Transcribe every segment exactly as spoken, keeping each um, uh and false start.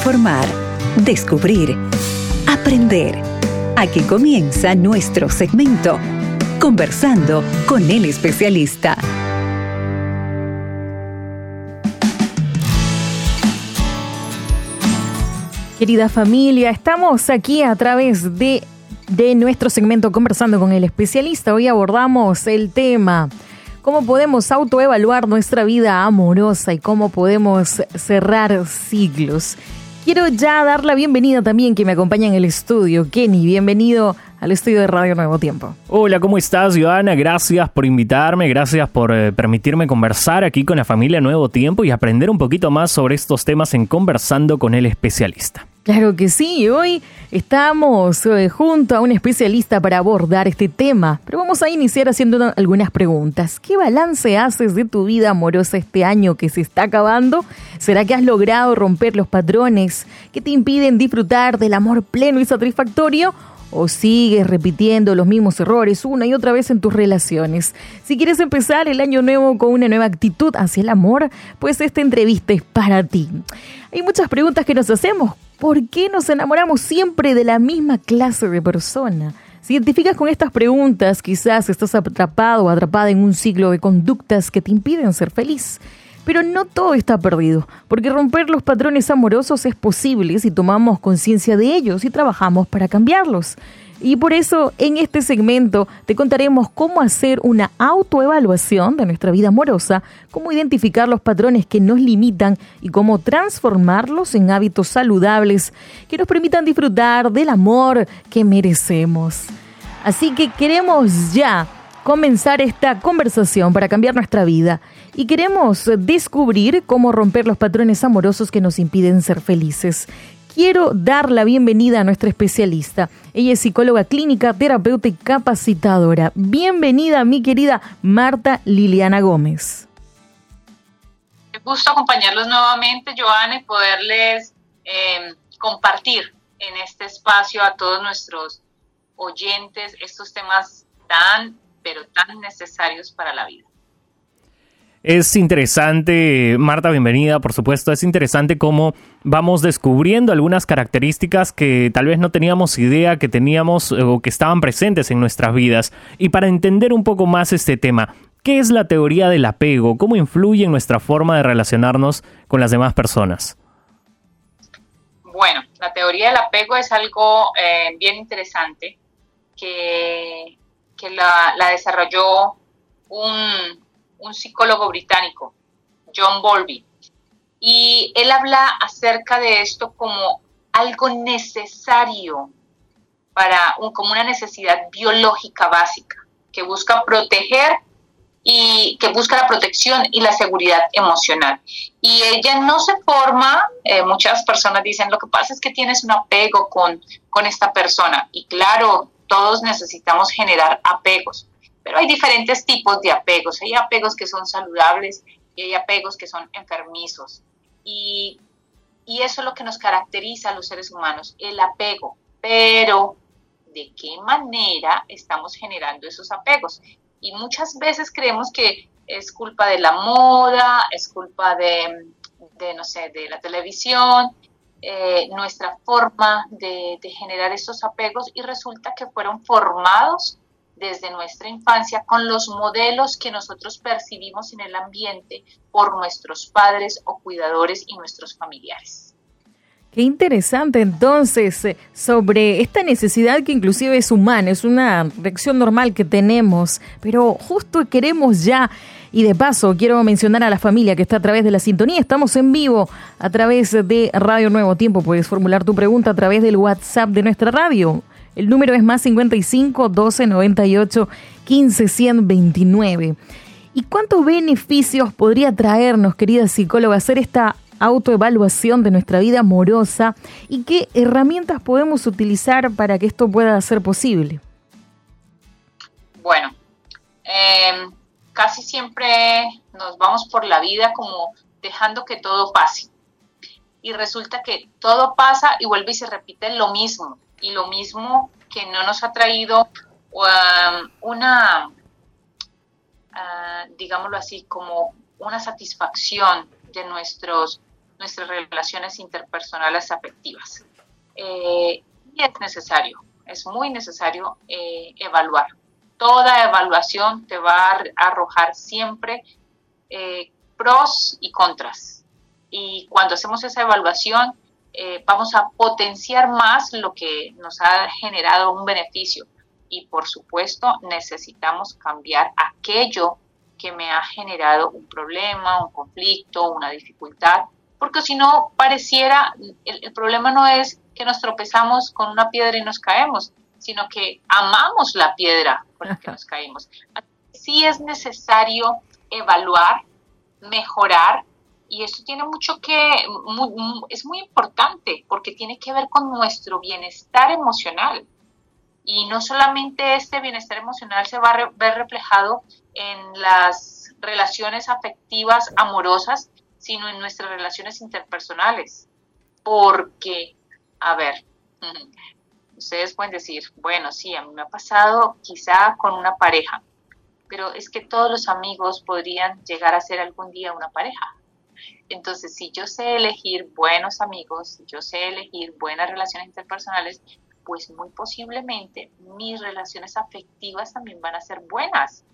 informar, descubrir, aprender. Aquí comienza nuestro segmento, Conversando con el especialista. Querida familia, estamos aquí a través de, de nuestro segmento Conversando con el especialista. Hoy abordamos el tema cómo podemos autoevaluar nuestra vida amorosa y cómo podemos cerrar ciclos. Quiero ya dar la bienvenida también que me acompaña en el estudio. Kenny, bienvenido al estudio de Radio Nuevo Tiempo. Hola, ¿cómo estás, Joana? Gracias por invitarme, gracias por eh, permitirme conversar aquí con la familia Nuevo Tiempo y aprender un poquito más sobre estos temas en Conversando con el especialista. Claro que sí, hoy estamos eh, junto a un especialista para abordar este tema, pero vamos a iniciar haciendo algunas preguntas. ¿Qué balance haces de tu vida amorosa este año que se está acabando? ¿Será que has logrado romper los patrones que te impiden disfrutar del amor pleno y satisfactorio? ¿O sigues repitiendo los mismos errores una y otra vez en tus relaciones? Si quieres empezar el año nuevo con una nueva actitud hacia el amor, pues esta entrevista es para ti. Hay muchas preguntas que nos hacemos. ¿Por qué nos enamoramos siempre de la misma clase de persona? Si identificas con estas preguntas, quizás estás atrapado o atrapada en un ciclo de conductas que te impiden ser feliz. Pero no todo está perdido, porque romper los patrones amorosos es posible si tomamos conciencia de ellos y trabajamos para cambiarlos. Y por eso, en este segmento, te contaremos cómo hacer una autoevaluación de nuestra vida amorosa, cómo identificar los patrones que nos limitan y cómo transformarlos en hábitos saludables que nos permitan disfrutar del amor que merecemos. Así que queremos ya comenzar esta conversación para cambiar nuestra vida y queremos descubrir cómo romper los patrones amorosos que nos impiden ser felices. Quiero dar la bienvenida a nuestra especialista. Ella es psicóloga clínica, terapeuta y capacitadora. Bienvenida, mi querida Marta Liliana Gómez. Me gusta acompañarlos nuevamente, Joana, y poderles eh, compartir en este espacio a todos nuestros oyentes estos temas tan, pero tan necesarios para la vida. Es interesante, Marta, bienvenida, por supuesto. Es interesante cómo vamos descubriendo algunas características que tal vez no teníamos idea que teníamos o que estaban presentes en nuestras vidas. Y para entender un poco más este tema, ¿qué es la teoría del apego? ¿Cómo influye en nuestra forma de relacionarnos con las demás personas? Bueno, la teoría del apego es algo eh, bien interesante que, que la, la desarrolló un... un psicólogo británico, John Bowlby, y él habla acerca de esto como algo necesario para un, como una necesidad biológica básica que busca proteger y que busca la protección y la seguridad emocional. Y ella no se forma, eh, muchas personas dicen, lo que pasa es que tienes un apego con, con esta persona, y claro, todos necesitamos generar apegos. Pero hay diferentes tipos de apegos. Hay apegos que son saludables y hay apegos que son enfermizos. Y, y eso es lo que nos caracteriza a los seres humanos, el apego. Pero, ¿de qué manera estamos generando esos apegos? Y muchas veces creemos que es culpa de la moda, es culpa de, de no sé, de la televisión, eh, nuestra forma de, de generar estos apegos, y resulta que fueron formados desde nuestra infancia con los modelos que nosotros percibimos en el ambiente por nuestros padres o cuidadores y nuestros familiares. Qué interesante entonces sobre esta necesidad que inclusive es humana, es una reacción normal que tenemos, pero justo queremos ya, y de paso quiero mencionar a la familia que está a través de la sintonía, estamos en vivo a través de Radio Nuevo Tiempo, puedes formular tu pregunta a través del WhatsApp de nuestra radio. El número es más cincuenta y cinco, doce, noventa y ocho, quince, ciento veintinueve. ¿Y cuántos beneficios podría traernos, querida psicóloga, hacer esta autoevaluación de nuestra vida amorosa? ¿Y qué herramientas podemos utilizar para que esto pueda ser posible? Bueno, eh, casi siempre nos vamos por la vida como dejando que todo pase. Y resulta que todo pasa y vuelve y se repite lo mismo. Y lo mismo que no nos ha traído um, una, uh, digámoslo así, como una satisfacción de nuestros, nuestras relaciones interpersonales afectivas. Eh, y es necesario, es muy necesario eh, evaluar. Toda evaluación te va a arrojar siempre eh, pros y contras. Y cuando hacemos esa evaluación, eh, vamos a potenciar más lo que nos ha generado un beneficio. Y por supuesto, necesitamos cambiar aquello que me ha generado un problema, un conflicto, una dificultad. Porque si no, pareciera, el, el problema no es que nos tropezamos con una piedra y nos caemos, sino que amamos la piedra con la que nos caímos. Sí es necesario evaluar, mejorar, y esto tiene mucho que, muy, muy, es muy importante, porque tiene que ver con nuestro bienestar emocional. Y no solamente este bienestar emocional se va a re, ver reflejado en las relaciones afectivas amorosas, sino en nuestras relaciones interpersonales. Porque, a ver, ustedes pueden decir, bueno, sí, a mí me ha pasado quizá con una pareja, pero es que todos los amigos podrían llegar a ser algún día una pareja. Entonces, si yo sé elegir buenos amigos, si yo sé elegir buenas relaciones interpersonales, pues muy posiblemente mis relaciones afectivas también van a ser buenas,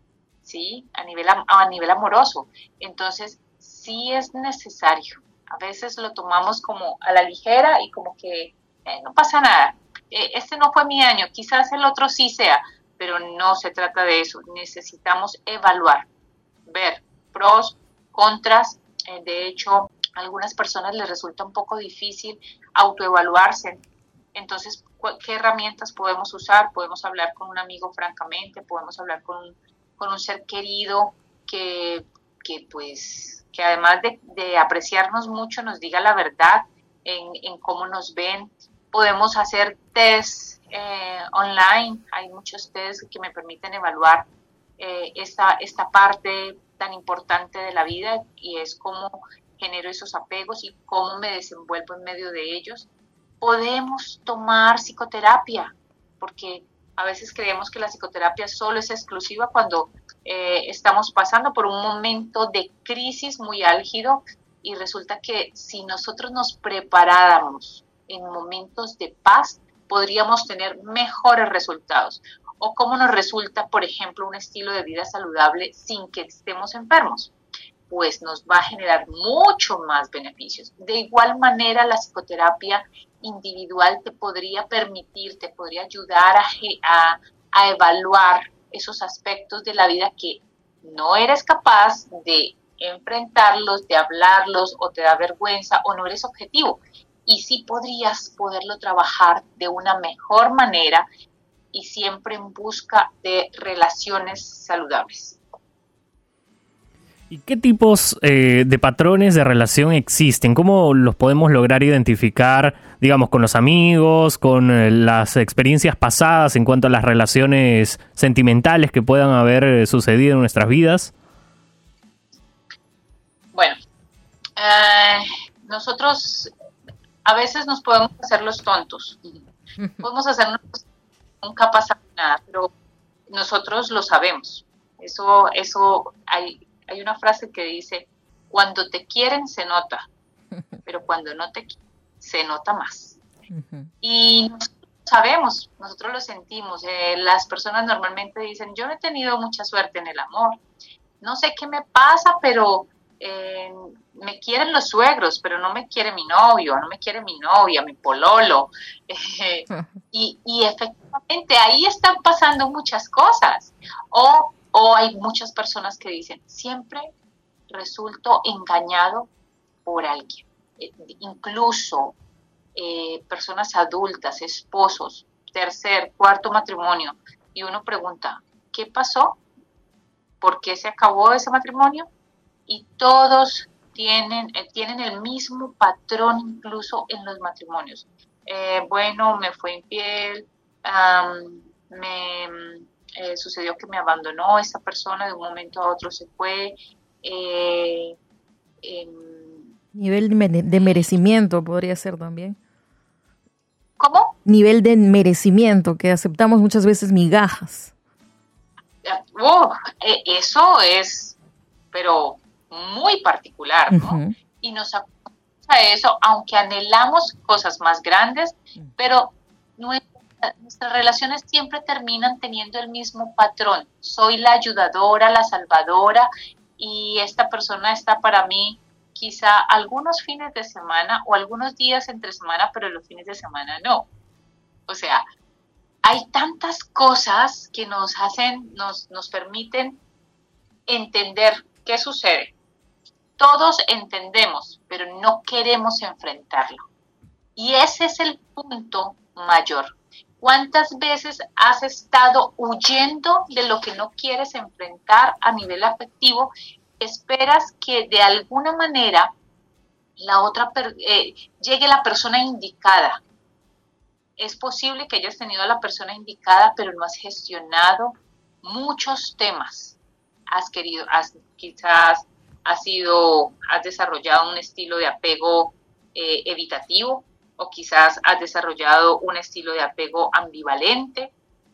¿sí? A nivel, a nivel amoroso. Entonces, sí es necesario. A veces lo tomamos como a la ligera y como que eh, no pasa nada. Eh, este no fue mi año, quizás el otro sí sea, pero no se trata de eso. Necesitamos evaluar, ver pros, contras. Eh, de hecho, a algunas personas les resulta un poco difícil autoevaluarse. Entonces, ¿qué herramientas podemos usar? Podemos hablar con un amigo francamente, podemos hablar con, con un ser querido que, que, pues, que además de, de apreciarnos mucho, nos diga la verdad en, en cómo nos ven. Podemos hacer test eh, online, hay muchos test que me permiten evaluar eh, esta, esta parte tan importante de la vida, y es cómo genero esos apegos y cómo me desenvuelvo en medio de ellos. Podemos tomar psicoterapia, porque a veces creemos que la psicoterapia solo es exclusiva cuando eh, estamos pasando por un momento de crisis muy álgido, y resulta que si nosotros nos preparáramos en momentos de paz, podríamos tener mejores resultados. O cómo nos resulta, por ejemplo, un estilo de vida saludable sin que estemos enfermos. Pues nos va a generar mucho más beneficios. De igual manera, la psicoterapia individual te podría permitir, te podría ayudar a, a, a evaluar esos aspectos de la vida que no eres capaz de enfrentarlos, de hablarlos, o te da vergüenza, o no eres objetivo. Y sí podrías poderlo trabajar de una mejor manera, y siempre en busca de relaciones saludables. ¿Y qué tipos eh, de patrones de relación existen? ¿Cómo los podemos lograr identificar, digamos, con los amigos, con eh, las experiencias pasadas en cuanto a las relaciones sentimentales que puedan haber eh, sucedido en nuestras vidas? Bueno, eh, nosotros a veces nos podemos hacer los tontos. Podemos hacernos nunca pasa nada, pero nosotros lo sabemos. Eso, eso hay, hay una frase que dice, cuando te quieren se nota, pero cuando no te quieren se nota más. Uh-huh. Y nosotros sabemos, nosotros lo sentimos. Eh, las personas normalmente dicen, yo no he tenido mucha suerte en el amor, no sé qué me pasa, pero eh, me quieren los suegros, pero no me quiere mi novio, no me quiere mi novia, mi pololo. Eh, y, y efectivamente ahí están pasando muchas cosas. O, o hay muchas personas que dicen, siempre resulto engañado por alguien. Eh, incluso eh, personas adultas, esposos, tercer, cuarto matrimonio. Y uno pregunta, ¿qué pasó? ¿Por qué se acabó ese matrimonio? Y todos tienen, eh, tienen el mismo patrón incluso en los matrimonios. Eh, bueno, me fue infiel, um, me eh, sucedió que me abandonó esta persona, de un momento a otro se fue. Eh, eh, Nivel de merecimiento podría ser también. ¿Cómo? Nivel de merecimiento, que aceptamos muchas veces migajas. Oh, eso es, pero muy particular, ¿no? Uh-huh. Y nos a eso, aunque anhelamos cosas más grandes, pero nuestra, nuestras relaciones siempre terminan teniendo el mismo patrón. Soy la ayudadora, la salvadora, y esta persona está para mí quizá algunos fines de semana o algunos días entre semana, pero los fines de semana no. O sea, hay tantas cosas que nos hacen, nos, nos permiten entender qué sucede. Todos entendemos, pero no queremos enfrentarlo. Y ese es el punto mayor. ¿Cuántas veces has estado huyendo de lo que no quieres enfrentar a nivel afectivo? Esperas que de alguna manera la otra eh, llegue la persona indicada. Es posible que hayas tenido a la persona indicada, pero no has gestionado muchos temas. Has querido, has, quizás has sido, has desarrollado un estilo de apego eh, evitativo, o quizás has desarrollado un estilo de apego ambivalente,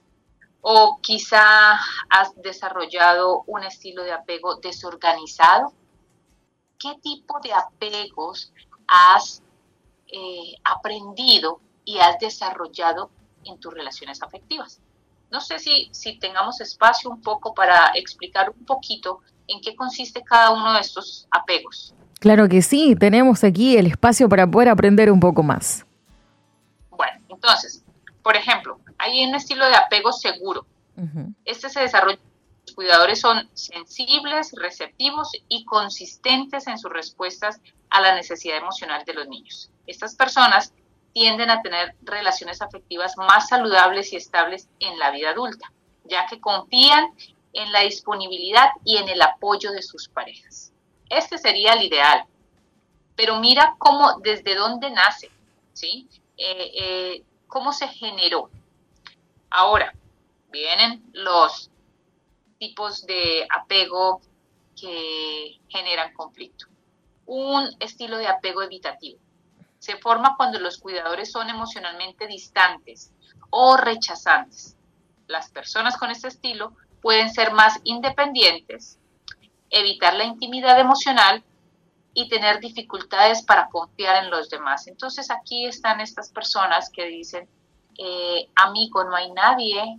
o quizá has desarrollado un estilo de apego desorganizado. ¿Qué tipo de apegos has eh, aprendido y has desarrollado en tus relaciones afectivas? No sé si, si tengamos espacio un poco para explicar un poquito en qué consiste cada uno de estos apegos. Claro que sí, tenemos aquí el espacio para poder aprender un poco más. Bueno, entonces, por ejemplo, hay un estilo de apego seguro. Uh-huh. Este se desarrolla, los cuidadores son sensibles, receptivos y consistentes en sus respuestas a la necesidad emocional de los niños. Estas personas tienden a tener relaciones afectivas más saludables y estables en la vida adulta, ya que confían en la disponibilidad y en el apoyo de sus parejas. Este sería el ideal, pero mira cómo, desde dónde nace, ¿sí? Eh, eh, cómo se generó. Ahora, vienen los tipos de apego que generan conflicto. Un estilo de apego evitativo se forma cuando los cuidadores son emocionalmente distantes o rechazantes. Las personas con este estilo pueden ser más independientes, evitar la intimidad emocional y tener dificultades para confiar en los demás. Entonces aquí están estas personas que dicen, eh, amigo, no hay nadie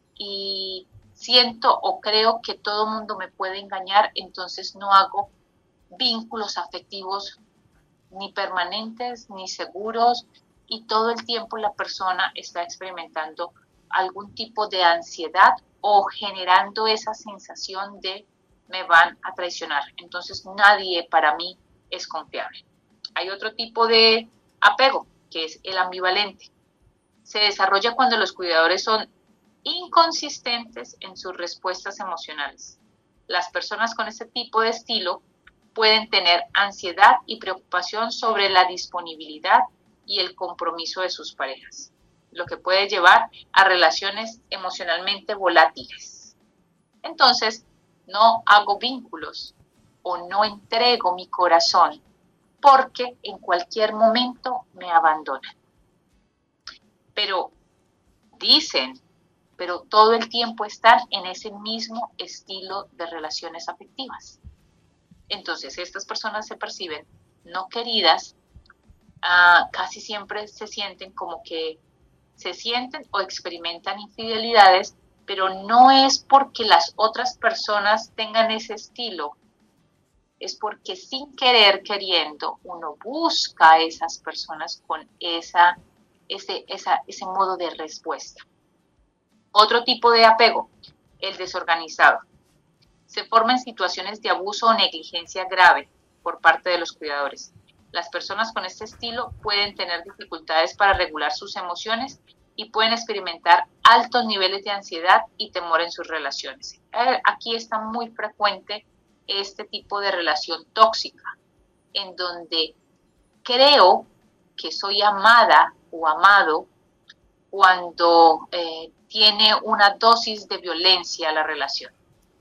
y siento o creo que todo el mundo me puede engañar, entonces no hago vínculos afectivos ni permanentes ni seguros, y todo el tiempo la persona está experimentando algún tipo de ansiedad o generando esa sensación de me van a traicionar, entonces nadie para mí es confiable. Hay otro tipo de apego, que es el ambivalente. Se desarrolla cuando los cuidadores son inconsistentes en sus respuestas emocionales. Las personas con este tipo de estilo pueden tener ansiedad y preocupación sobre la disponibilidad y el compromiso de sus parejas, lo que puede llevar a relaciones emocionalmente volátiles. Entonces, no hago vínculos o no entrego mi corazón porque en cualquier momento me abandonan. Pero dicen, pero todo el tiempo están en ese mismo estilo de relaciones afectivas. Entonces, estas personas se perciben no queridas, uh, casi siempre se sienten como que se sienten o experimentan infidelidades, pero no es porque las otras personas tengan ese estilo, es porque sin querer, queriendo, uno busca a esas personas con esa, ese, esa, ese modo de respuesta. Otro tipo de apego, el desorganizado. Se forma en situaciones de abuso o negligencia grave por parte de los cuidadores. Las personas con este estilo pueden tener dificultades para regular sus emociones y pueden experimentar altos niveles de ansiedad y temor en sus relaciones. Aquí está muy frecuente este tipo de relación tóxica, en donde creo que soy amada o amado cuando eh, tiene una dosis de violencia la relación.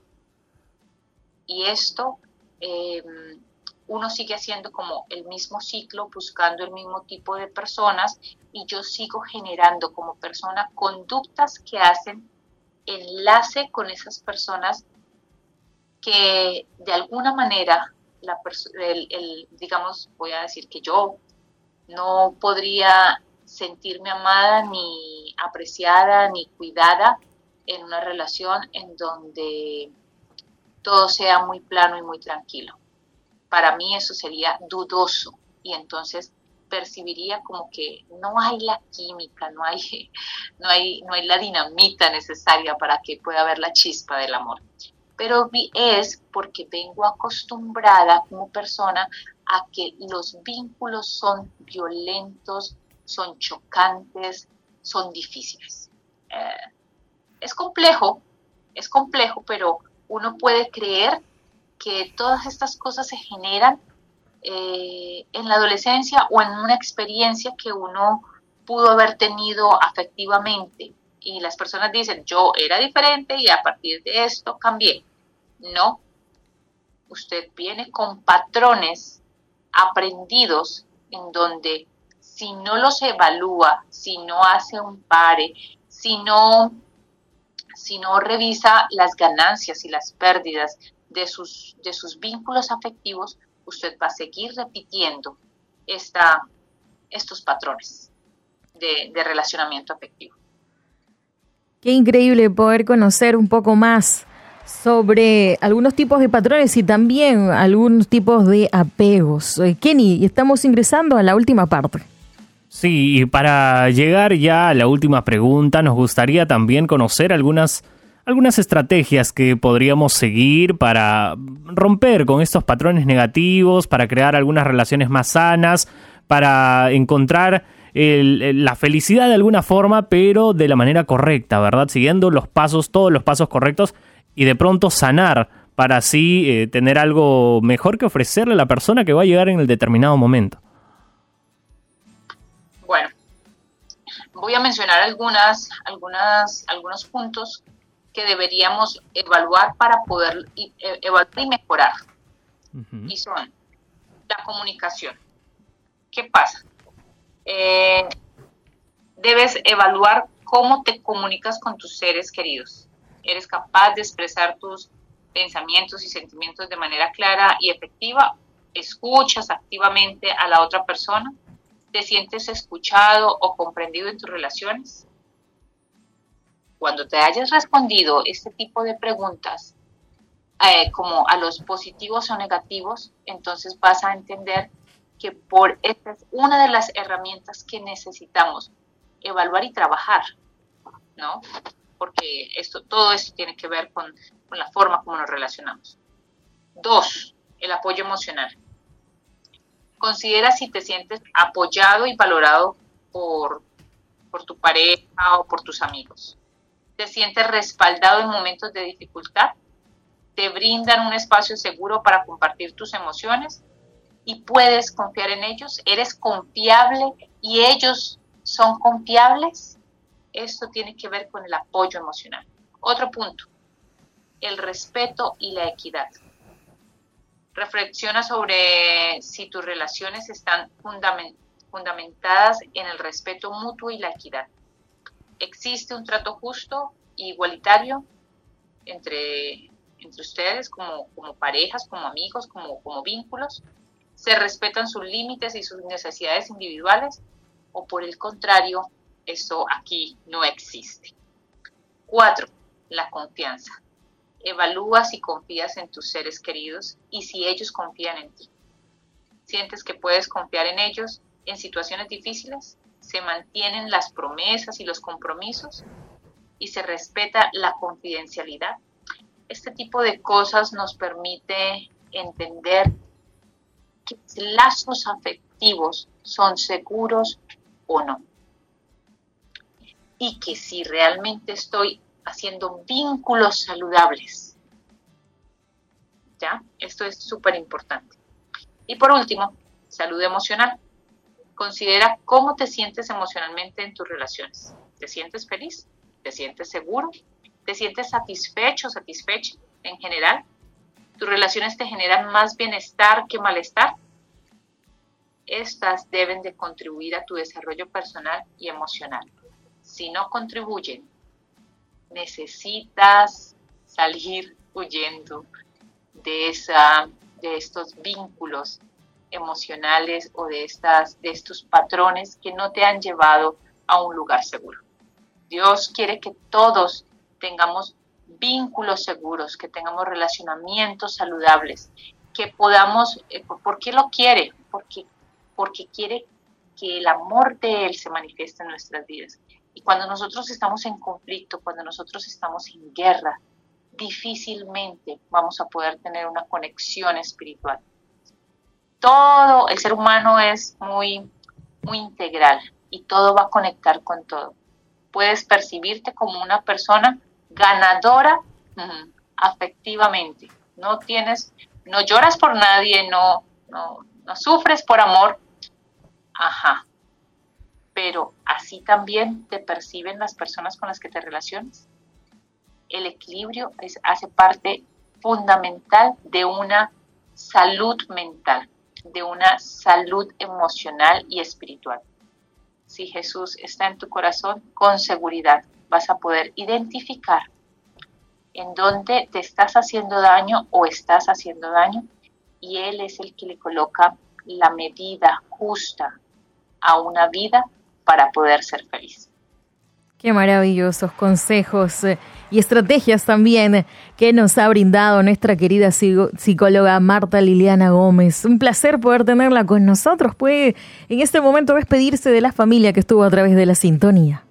Y esto, eh, uno sigue haciendo como el mismo ciclo, buscando el mismo tipo de personas, y yo sigo generando como persona conductas que hacen enlace con esas personas que de alguna manera la pers- el, el, digamos, voy a decir que yo no podría sentirme amada, ni apreciada, ni cuidada en una relación en donde todo sea muy plano y muy tranquilo. Para mí eso sería dudoso y entonces percibiría como que no hay la química, no hay, no hay, no hay la dinamita necesaria para que pueda haber la chispa del amor. Pero es porque vengo acostumbrada como persona a que los vínculos son violentos, son chocantes, son difíciles. Eh, es complejo, es complejo, pero uno puede creer que todas estas cosas se generan eh, en la adolescencia o en una experiencia que uno pudo haber tenido afectivamente. Y las personas dicen, yo era diferente y a partir de esto cambié. No, usted viene con patrones aprendidos en donde si no los evalúa, si no hace un pare, si no, si no revisa las ganancias y las pérdidas de sus, de sus vínculos afectivos, usted va a seguir repitiendo esta, estos patrones de, de relacionamiento afectivo. Qué increíble poder conocer un poco más sobre algunos tipos de patrones y también algunos tipos de apegos. Kenny, estamos ingresando a la última parte. Sí, y para llegar ya a la última pregunta, nos gustaría también conocer algunas, algunas estrategias que podríamos seguir para romper con estos patrones negativos, para crear algunas relaciones más sanas, para encontrar el, la felicidad de alguna forma, pero de la manera correcta, ¿verdad? Siguiendo los pasos, todos los pasos correctos, y de pronto sanar para así eh, tener algo mejor que ofrecerle a la persona que va a llegar en el determinado momento. Bueno, voy a mencionar algunas, algunas, algunos puntos que deberíamos evaluar para poder e- evaluar y mejorar. Uh-huh. Y son la comunicación. ¿Qué pasa? Eh, debes evaluar cómo te comunicas con tus seres queridos. ¿Eres capaz de expresar tus pensamientos y sentimientos de manera clara y efectiva? ¿Escuchas activamente a la otra persona? ¿Te sientes escuchado o comprendido en tus relaciones? Cuando te hayas respondido este tipo de preguntas, eh, como a los positivos o negativos, entonces vas a entender que por esta es una de las herramientas que necesitamos evaluar y trabajar, ¿no? Porque esto, todo esto tiene que ver con, con la forma como nos relacionamos. Dos, el apoyo emocional. Considera si te sientes apoyado y valorado por, por tu pareja o por tus amigos. ¿Te sientes respaldado en momentos de dificultad? ¿Te brindan un espacio seguro para compartir tus emociones? ¿Y puedes confiar en ellos? ¿Eres confiable y ellos son confiables? Esto tiene que ver con el apoyo emocional. Otro punto, el respeto y la equidad. Reflexiona sobre si tus relaciones están fundament- fundamentadas en el respeto mutuo y la equidad. ¿Existe un trato justo e igualitario entre, entre ustedes como, como parejas, como amigos, como, como vínculos? ¿Se respetan sus límites y sus necesidades individuales? ¿O por el contrario, eso aquí no existe? Cuatro, la confianza. Evalúa si confías en tus seres queridos y si ellos confían en ti. ¿Sientes que puedes confiar en ellos en situaciones difíciles? ¿Se mantienen las promesas y los compromisos? ¿Y se respeta la confidencialidad? Este tipo de cosas nos permite entender que los lazos afectivos son seguros o no. Y que si realmente estoy haciendo vínculos saludables. ¿Ya? Esto es súper importante. Y por último, salud emocional. Considera cómo te sientes emocionalmente en tus relaciones. ¿Te sientes feliz? ¿Te sientes seguro? ¿Te sientes satisfecho o satisfecha en general? ¿Tus relaciones te generan más bienestar que malestar? Estas deben de contribuir a tu desarrollo personal y emocional. Si no contribuyen, necesitas salir huyendo de esa, de estos vínculos emocionales o de, estas, de estos patrones que no te han llevado a un lugar seguro. Dios quiere que todos tengamos vínculos seguros, que tengamos relacionamientos saludables, que podamos, eh, ¿por qué lo quiere? Porque, porque quiere que el amor de Él se manifieste en nuestras vidas. Y cuando nosotros estamos en conflicto, cuando nosotros estamos en guerra, difícilmente vamos a poder tener una conexión espiritual. Todo, el ser humano es muy, muy integral y todo va a conectar con todo. Puedes percibirte como una persona ganadora uh, afectivamente. No tienes, no lloras por nadie, no, no, no sufres por amor. Ajá. Pero así también te perciben las personas con las que te relacionas. El equilibrio es, hace parte fundamental de una salud mental, de una salud emocional y espiritual. Si Jesús está en tu corazón, con seguridad vas a poder identificar en dónde te estás haciendo daño o estás haciendo daño, y Él es el que le coloca la medida justa a una vida para poder ser feliz. Qué maravillosos consejos y estrategias también que nos ha brindado nuestra querida psicóloga Marta Liliana Gómez. Un placer poder tenerla con nosotros. Puede en este momento despedirse de la familia que estuvo a través de la sintonía.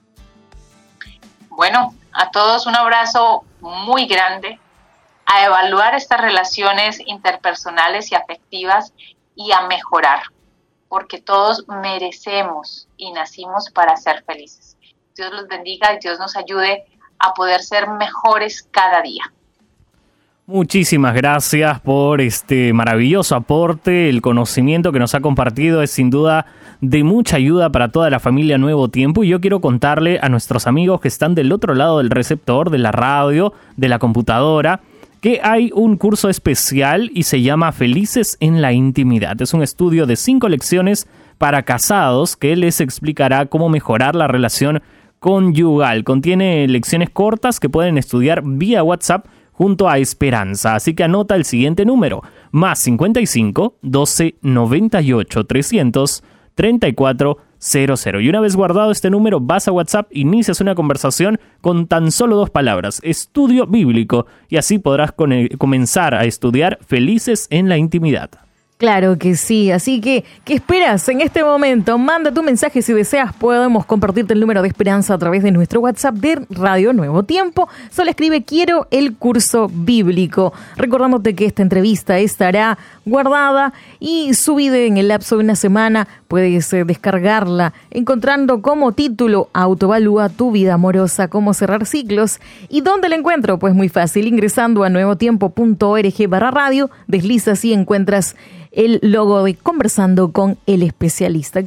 Bueno, a todos un abrazo muy grande, a evaluar estas relaciones interpersonales y afectivas y a mejorar, porque todos merecemos y nacimos para ser felices. Dios los bendiga y Dios nos ayude a poder ser mejores cada día. Muchísimas gracias por este maravilloso aporte. El conocimiento que nos ha compartido es sin duda de mucha ayuda para toda la familia Nuevo Tiempo. Y yo quiero contarle a nuestros amigos que están del otro lado del receptor, de la radio, de la computadora, que hay un curso especial y se llama Felices en la Intimidad. Es un estudio de cinco lecciones para casados que les explicará cómo mejorar la relación conyugal. Contiene lecciones cortas que pueden estudiar vía WhatsApp junto a Esperanza. Así que anota el siguiente número: más cincuenta y cinco, doce, noventa y ocho, trescientos, treinta y cuatro, cero cero. Y una vez guardado este número, vas a WhatsApp, inicias una conversación con tan solo dos palabras: estudio bíblico, y así podrás con- comenzar a estudiar Felices en la Intimidad. Claro que sí, así que, ¿qué esperas en este momento? Manda tu mensaje si deseas, podemos compartirte el número de Esperanza a través de nuestro WhatsApp de Radio Nuevo Tiempo. Solo escribe quiero el curso bíblico, recordándote que esta entrevista estará guardada y subida en el lapso de una semana. Puedes eh, descargarla encontrando como título Autoevalúa tu vida amorosa, cómo cerrar ciclos. ¿Y dónde la encuentro? Pues muy fácil, ingresando a nuevotiempo punto org barra radio, deslizas y encuentras el logo de Conversando con el Especialista.